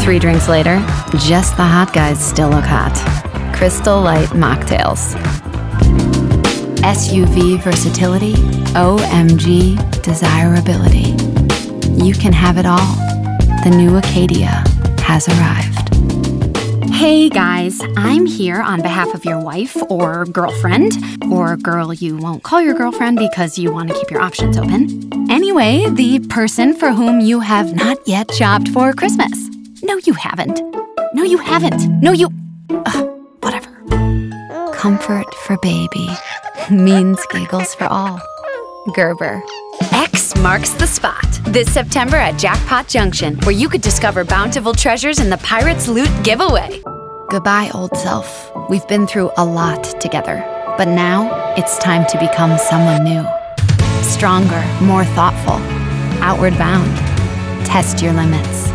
3 drinks later, just the hot guys still look hot. Crystal Light Mocktails. SUV versatility, OMG desirability. You can have it all. The new Acadia has arrived. Hey guys, I'm here on behalf of your wife or girlfriend, or girl you won't call your girlfriend because you want to keep your options open. Anyway, the person for whom you have not yet shopped for Christmas. No, you haven't. No, you haven't. No, you... whatever. Comfort for baby means giggles for all. Gerber. X marks the spot this September at Jackpot Junction, where you could discover bountiful treasures in the Pirates Loot giveaway. Goodbye, old self. We've been through a lot together, but now it's time to become someone new. Stronger, more thoughtful, outward bound. Test your limits.